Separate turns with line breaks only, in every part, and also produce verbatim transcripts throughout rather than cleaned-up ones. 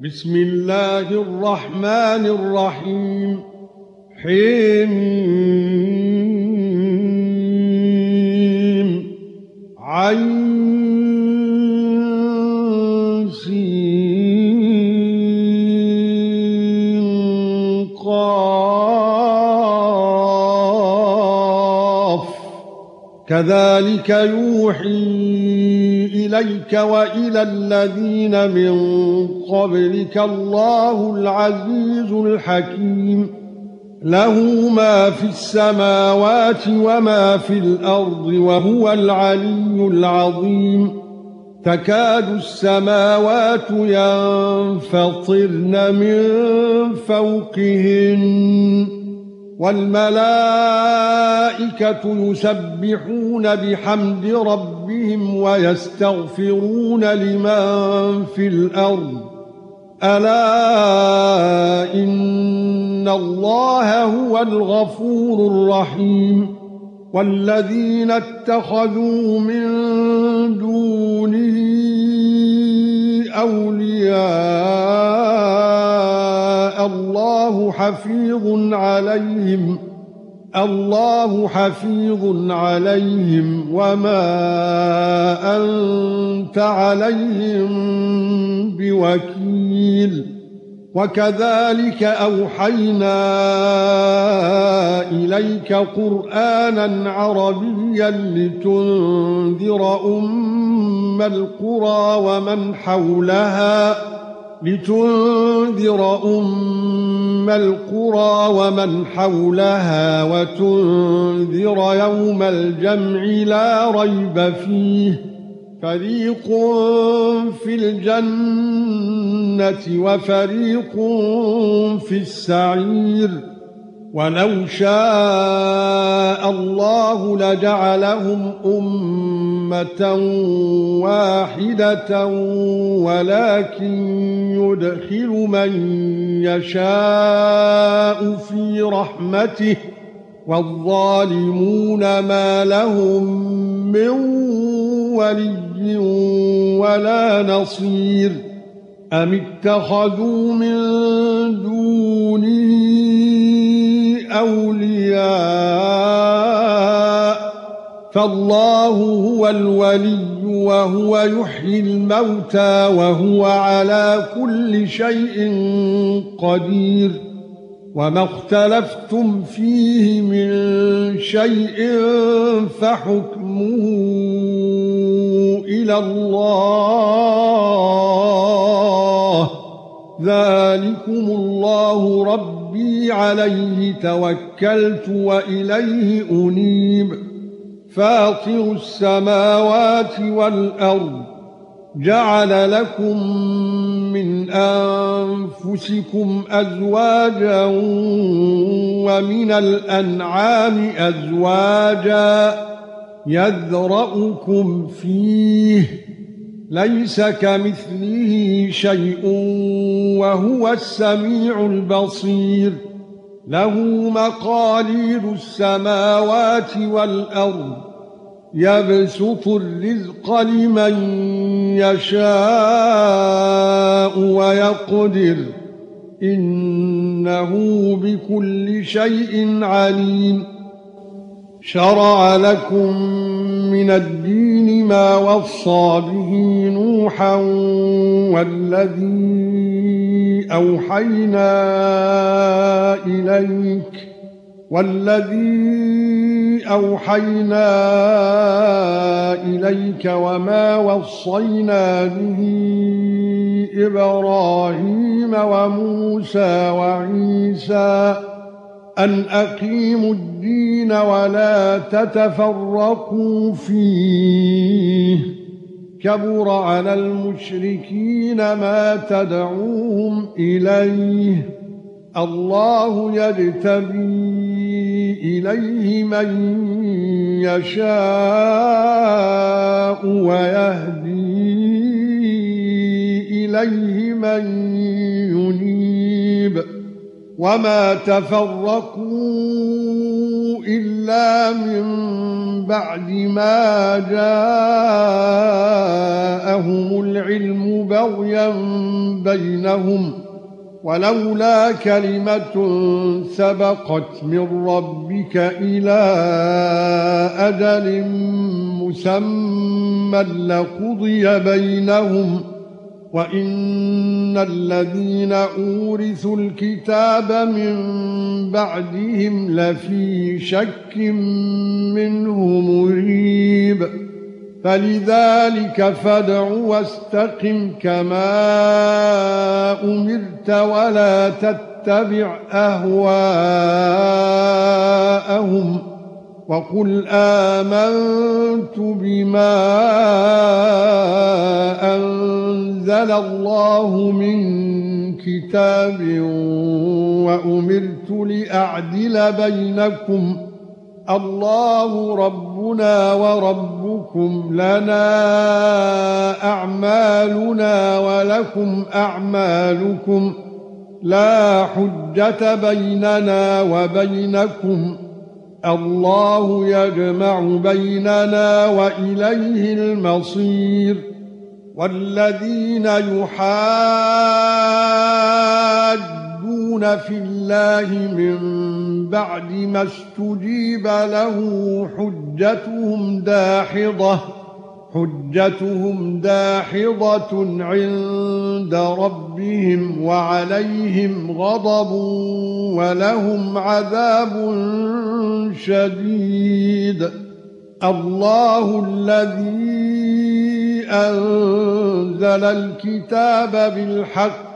بسم الله الرحمن الرحيم. حم عين سين قاف كذلك يوحي إليك وإلى الذين من قبلك الله العزيز الحكيم. له ما في السماوات وما في الأرض وهو العلي العظيم. تكاد السماوات ينفطرن من فوقهن والملائكة يسبحون بحمد ربهم ويستغفرون لمن في الأرض ألا إن الله هو الغفور الرحيم. والذين اتخذوا من دونه أولياء الله حفيظ عليهم الله حفيظ عليهم وما أنت عليهم بوكيل. وكذلك أوحينا إليك قرآنا عربيا لتنذر أم القرى ومن حولها لتنذر أم القرى ومن حولها وتنذر يوم الجمع لا ريب فيه فريق في الجنة وفريق في السعير. ولو شاء الله لجعلهم أمة واحدة ولكن يدخل من يشاء في رحمته والظالمون ما لهم من ولي ولا نصير. أم اتخذوا من دونه أولياء فالله هو الولي وهو يحيي الموتى وهو على كل شيء قدير. وما اختلفتم فيه من شيء فحكمه إلى الله ذلكم الله ربي عليه توكلت وإليه أنيب. فاطر السماوات والأرض جعل لكم من أنفسكم أزواجا ومن الأنعام أزواجا يذرأكم فيه ليس كمثله شيء وهو السميع البصير. له مقاليد السماوات والأرض يبسط الرزق لمن يشاء ويقدر إنه بكل شيء عليم. شرع لكم من الدين ما وصى به نوحا والذي أوحينا إليك والذي أوحينا إليك وما وصينا به إبراهيم وموسى وعيسى أن أقيموا الدين ولا تتفرقوا فيه كبر على المشركين ما تدعوهم إليه الله يجتبي إليه من يشاء ويهدي إليه من ينيب. وما تفرقوا إلا من بعد ما جاءهم العلم بغيا بينهم ولولا كلمة سبقت من ربك إلى أجل مسمى لقضي بينهم وَإِنَّ الَّذِينَ أُورِثُوا الْكِتَابَ مِنْ بَعْدِهِمْ لَفِي شَكٍّ مِّنْهُ مُرِيبٍ فَلِذَلِكَ فَادْعُ وَاسْتَقِمْ كَمَا أُمِرْتَ وَلَا تَتَّبِعْ أَهْوَاءَهُمْ وَقُلْ آمَنْتُ بِمَا أَنزَلَ اللَّهُ مِنْ كِتَابٍ وَأُمِرْتُ لِأَعْدِلَ بَيْنَكُمْ اللَّهُ رَبُّنَا وَرَبُّكُمْ لَنَا أَعْمَالُنَا وَلَكُمْ أَعْمَالُكُمْ لَا حُجَّةَ بَيْنَنَا وَبَيْنَكُمْ الله يجمع بيننا وإليه المصير والذين يحادون في الله من بعد ما استجيب له حجتهم داحضة حجتهم داحضة عند ربهم وعليهم غضب ولهم عذاب شديد الله الذي أنزل الكتاب بالحق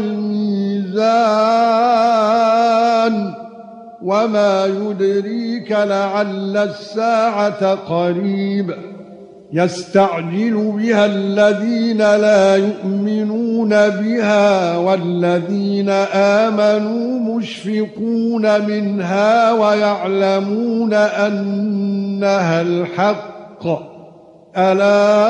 والميزان وما يدريك لعل الساعة قريب يستعجل بها الذين لا يؤمنون بها والذين آمنوا مشفقون منها ويعلمون أنها الحق ألا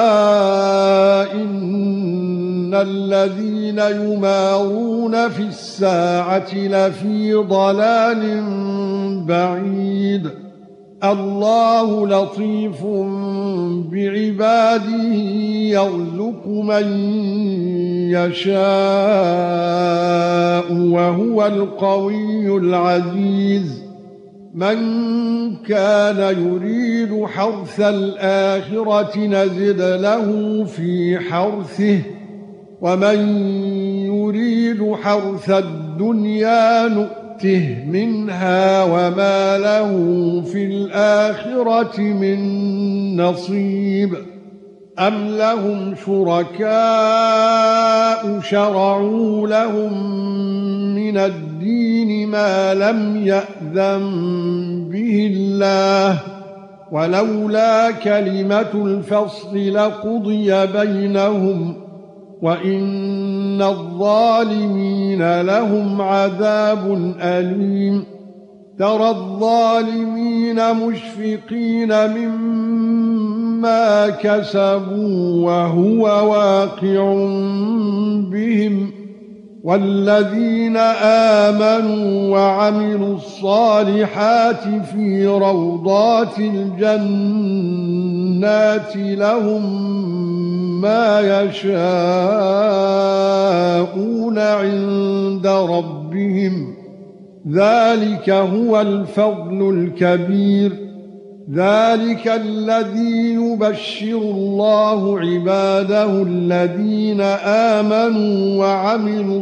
إن الذين يمارون في الساعة لفي ضلال بعيد الله لطيف بعباده يرزق من يشاء وهو القوي العزيز من كان يريد حرث الآخرة نزد له في حرثه ومن يريد حرث الدنيا نؤته منها وما له في الآخرة من نصيب أم لهم شركاء شرعوا لهم من الدين ما لم يأذن به الله ولولا كلمة الفصل لقضي بينهم وَإِنَّ الظَّالِمِينَ لَهُمْ عَذَابٌ أَلِيمٌ تَرَى الظَّالِمِينَ مُشْفِقِينَ مِمَّا كَسَبُوا وَهُوَ واقع بِهِمْ وَالَّذِينَ آمَنُوا وَعَمِلُوا الصَّالِحَاتِ فِي رَوْضَاتِ الْجَنَّاتِ لَهُم ما يشاءون عند ربهم ذلك هو الفضل الكبير ذلك الذي يبشر الله عباده الذين آمنوا وعملوا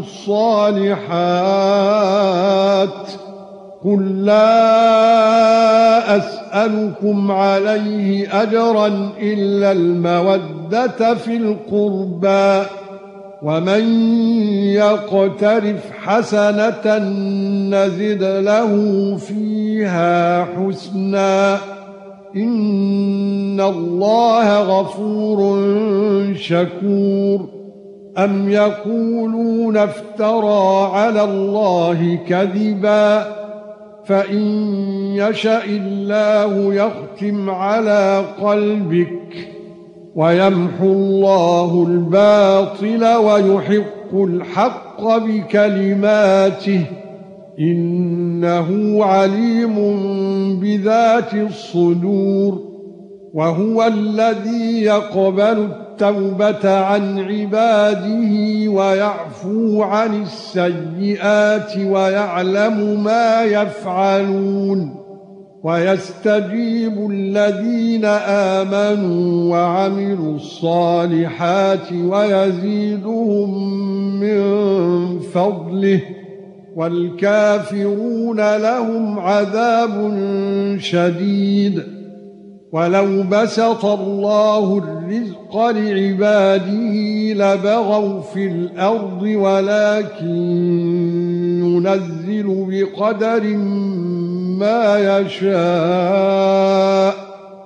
الصالحات قل لا أسألكم عليه أجرا إلا المودة في القربى ومن يقترف حسنة نزد له فيها حسنا إن الله غفور شكور أم يقولون افترى على الله كذبا فإن يشاء الله يختم على قلبك ويمحو الله الباطل ويحق الحق بكلماته إنه عليم بذات الصدور وهو الذي يقبل التوبة عن عباده ويعفو عن السيئات ويعلم ما يفعلون ويستجيب الذين آمنوا وعملوا الصالحات ويزيدهم من فضله والكافرون لهم عذاب شديد ولو بسط الله الرزق لعباده لبغوا في الأرض ولكن ينزل بقدر ما يشاء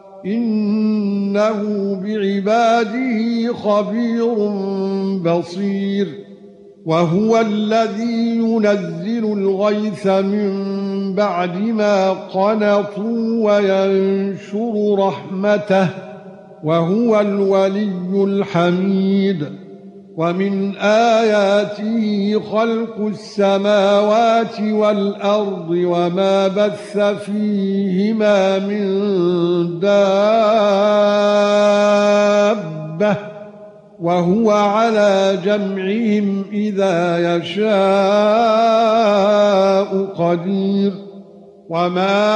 إنه بعباده خبير بصير وهو الذي ينزل الغيث من بعد ما قنطوا وينشر رحمته وهو الولي الحميد ومن آياته خلق السماوات والأرض وما بث فيهما من دابة وهو على جمعهم إذا يشاء قدير وما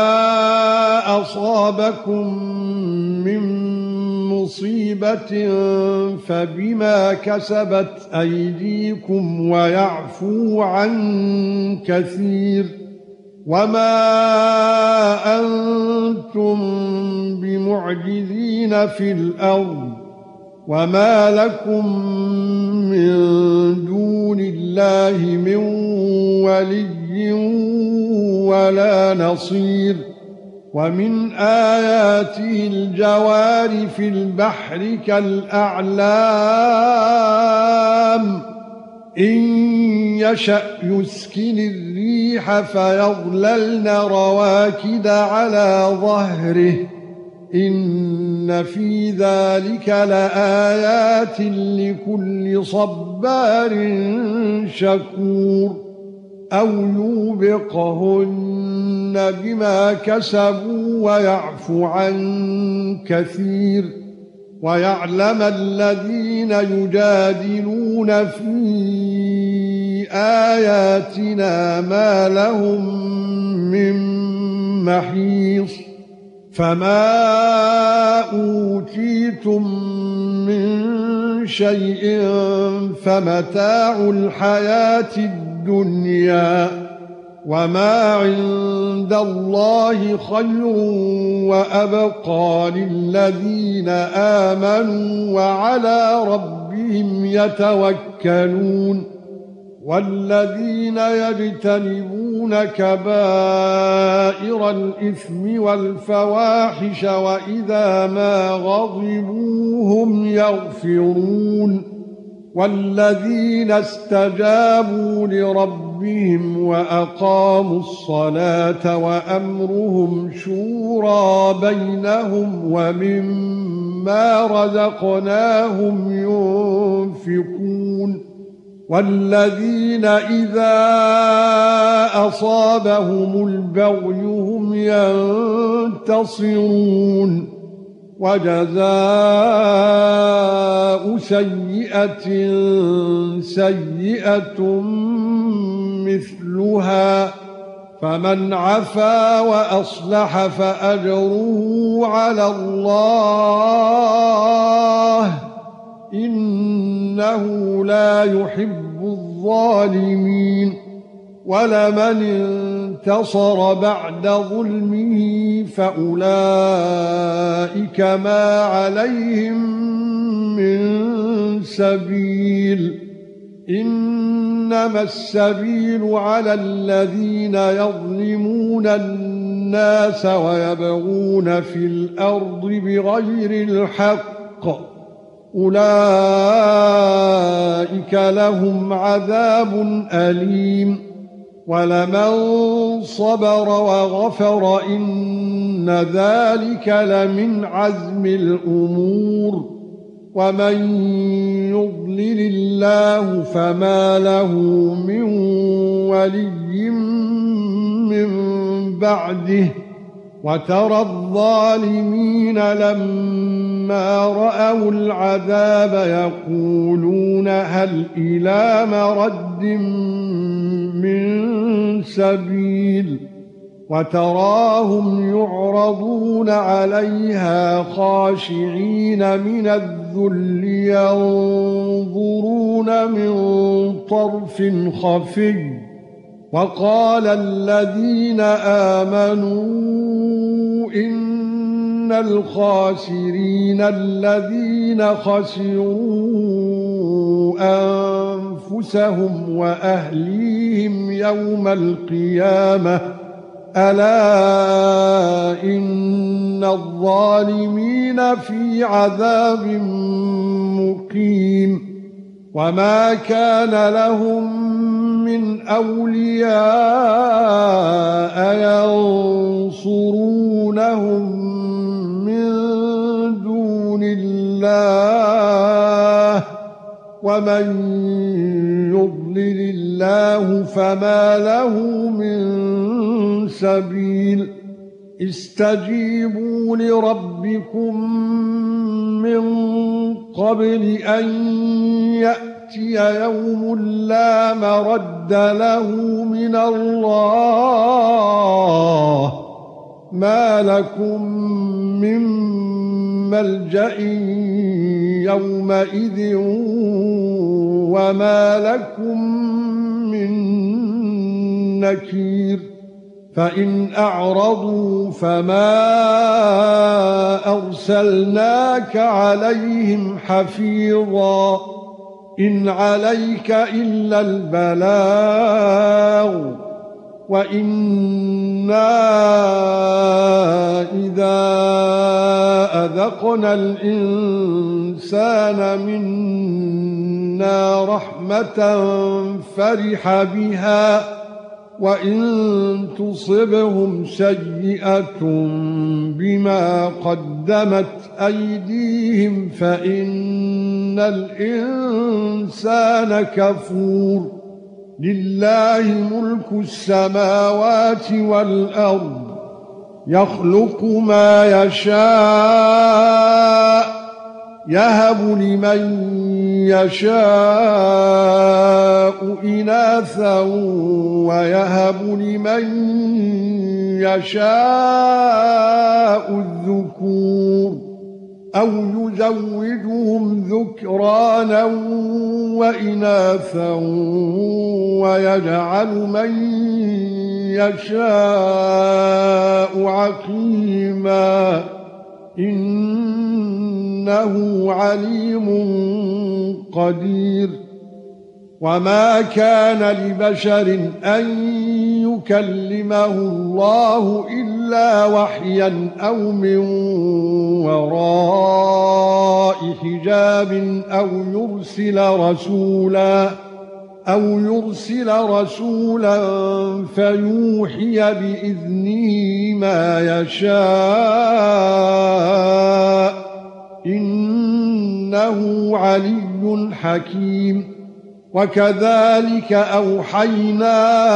أصابكم من مصيبة فبما كسبت أيديكم ويعفو عن كثير وما أنتم بمعجزين في الأرض وما لكم من دون الله من ولي ولا نصير ومن آياته الجوار في البحر كالأعلام إن يشأ يسكن الريح فيظللن رواكد على ظهره إن في ذلك لآيات لكل صبار شكور أو يوبقهن بما كسبوا ويعفو عن كثير ويعلم الذين يجادلون في آياتنا ما لهم من محيص فما أوتيتم من شيء فمتاع الحياة الدنيا وما عند الله خير وأبقى للذين آمنوا وعلى ربهم يتوكلون والذين يجتنبون كبائر الإثم والفواحش وإذا ما غضبوا هم يغفرون والذين استجابوا لربهم وأقاموا الصلاة وأمرهم شورى بينهم ومما رزقناهم ينفقون والذين إذا أصابهم البغي هم ينتصرون وجزاء سيئة سيئة مثلها فمن عفا وأصلح فأجره على الله إنه لا يحب الظالمين ولمن انتصر بعد ظلمه فأولئك ما عليهم من سبيل إنما السبيل على الذين يظلمون الناس ويبغون في الأرض بغير الحق أولئك لهم عذاب أليم ولمن صبر وغفر إن ذلك لمن عزم الأمور ومن يضلل الله فما له من ولي من بعده وترى الظالمين لما رأوا العذاب يقولون هل إلى مرد من سبيل وتراهم يعرضون عليها خاشعين من الذل ينظرون من طرف خفي وقال الذين آمنوا إن الخاسرين الذين خسروا أنفسهم وأهليهم يوم القيامة ألا إن الظالمين في عذاب مقيم وما كان لهم من أولياء ينصرونهم من دون الله ومن يضلل الله فما له من سبيل استجيبوا لربكم من قبل أن يأتي يوم لا مرد له من الله ما لكم من ملجأ يومئذ وما لكم من نكير فإن أعرضوا فما أرسلناك عليهم حفيظا إن عليك إلا البلاغ وإنا إذا أذقنا الإنسان منا رحمة فرح بها وإن تصبهم سيئة بما قدمت أيديهم فإن الإنسان كفور لله ملك السماوات والأرض يخلق ما يشاء يهب لمن يشاء إناثا ويهب لمن يشاء الذكور أو يزوجهم ذكرانا وإناثا ويجعل من يشاء عقيما إنه عليم قدير وما كان لبشر أن يكلمه الله إلا وحيا أو من وراء حجاب أو يرسل رسولا أو يرسل رسولا فيوحي بإذنه ما يشاء إنه علي حكيم وكذلك أوحينا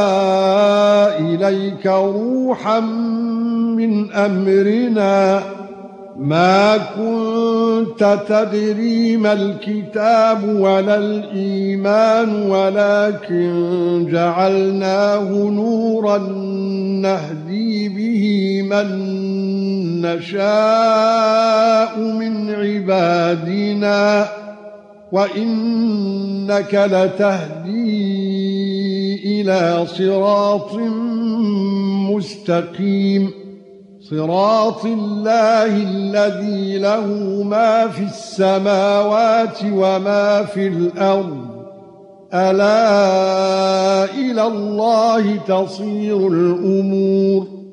إليك روحا من أمرنا ما كنت تدري ما الكتاب ولا الإيمان ولكن جعلناه نورا نهدي به من نشاء من عبادنا وإنك لتهدي إلى صراط مستقيم صراط الله الذي له ما في السماوات وما في الأرض ألا إلى الله تصير الأمور